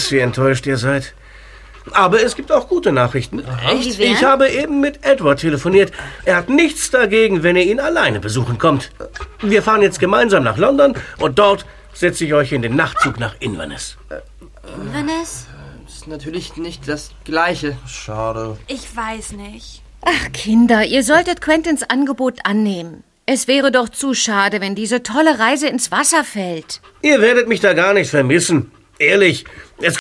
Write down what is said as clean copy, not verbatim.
weiß, wie enttäuscht ihr seid. Aber es gibt auch gute Nachrichten. Echt? Ich habe eben mit Edward telefoniert. Er hat nichts dagegen, wenn ihr ihn alleine besuchen kommt. Wir fahren jetzt gemeinsam nach London und dort setze ich euch in den Nachtzug nach Inverness. Inverness? Ist natürlich nicht das Gleiche. Schade. Ich weiß nicht. Ach, Kinder, ihr solltet Quentins Angebot annehmen. Es wäre doch zu schade, wenn diese tolle Reise ins Wasser fällt. Ihr werdet mich da gar nicht vermissen. Ehrlich, es